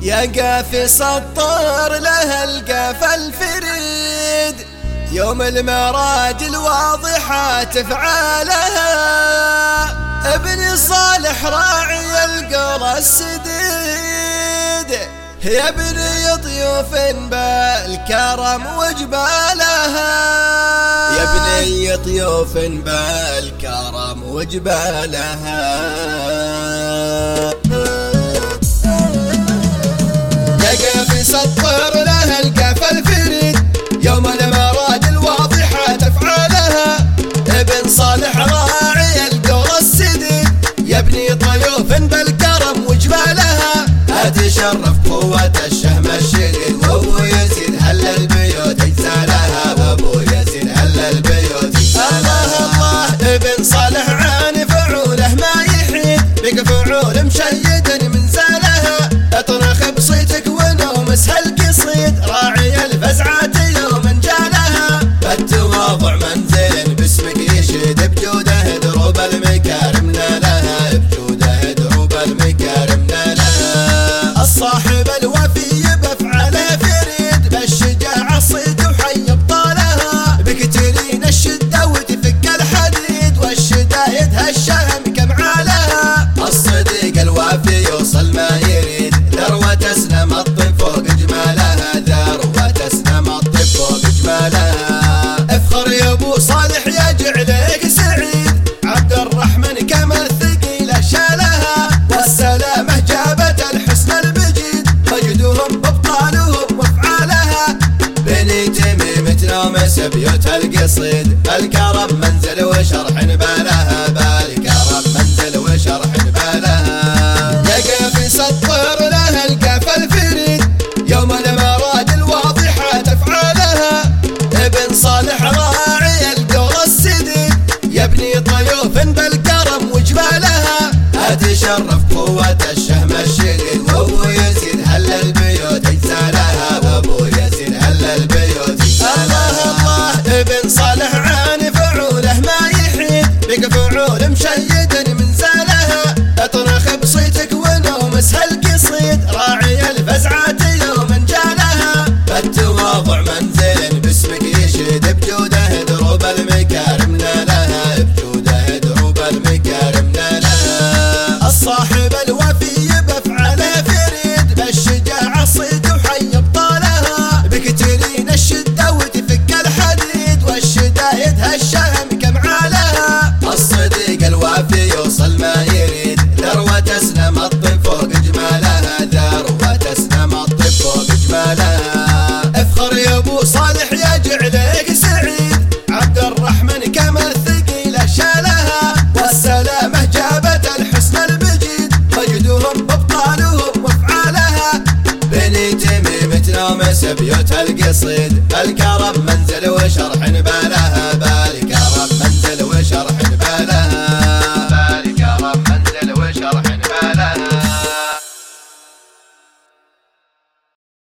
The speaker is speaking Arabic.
يا قافص الطير له القاف الفريد، يوم المراج الواضحة تفعالها. ابن صالح راعي القرى السديد، يا ابني ضيوف بالكرم وجبالها. يا ابني ضيوف بالكرم وجبالها. يا قافص الطير له القاف الفريد، يوم المراج الواضحة تفعالها. ابن صالح راعي القرى السديد، يبني ضيوف بالكرم وجبالها. اتشرف قوة الشهم الشديد، وابو يزيد هل البيوت اجزالها. وابو يزيد هل البيوت اجزالها. الله الله ابن صالح عاني فعوله ما يحيد، بك فعول مشيد من زالها. اطرخ بصيتك ونومس هالقصيد، راعي الفزعات يوم جالها. بالتواضع منزل باسمك يشد، بجوده دروب المكارم نالها. بجوده دروب المكارم نالها. الصاحب الوفي بافعاله فريد، بالشجاعة صيد وحي ابطالها. بكترين الشدة وتفك الحديد، والشدايد هالشهم كمعالها. الصديق الوفي يوصل ما يريد، ذروة تسنم الطب فوق جمالها. ذروة تسنم الطب فوق جمالها. افخر يا ابو صالح يا جعلك سعيد، عبد الرحمن كما الثقيلة شالها. والسلامة جابت الحسن البجيد، مجدهم بابطالهم وافعالها. بني تميم تنومس بيوت القصيد، بالكرم منزل وشرح بالها. بالكرم منزل وشرح بالها. يا قافص الطير له القاف الفريد، يوم المراج الواضحة تفعالها. ابن صالح راعي القرى السديد، يبني ضيوف بالكرم وجبالها. اتشرف قوة الشهم الشديد، وابو يزيد هل البيوت اجزالها. وابو يزيد هل البيوت اجزالها. الله الله ابن صالح عاني فعوله ما يحيد، بك فعول مشيد من زالها. اطرخ بصيتك ونومس هالقصيد، راعي الفزعات يوم جالها. بالتواضع منزل باسمك يشد، بجوده دروب المكارم نالها. بجوده دروب المكارم نالها. الصاحب الوفي بافعاله فريد، بالشجاعة صيد وحي ابطالها. بكترين الشدة وتفك الحديد، والشدايد هالشهم كمعالها. الصديق الوفي يوصل ما يريد، ذروة تسنم الطب فوق جمالها. ذروة تسنم الطب فوق جمالها. افخر يا ابو صالح يا جعلك سعيد، عبد الرحمن كما الثقيلة شالها. والسلامة جابت الحسن البجيد، مجدهم بابطالهم وافعالها. بني تميم تنومس بيوت القصيد، بالكرم منزل وشرح بالها.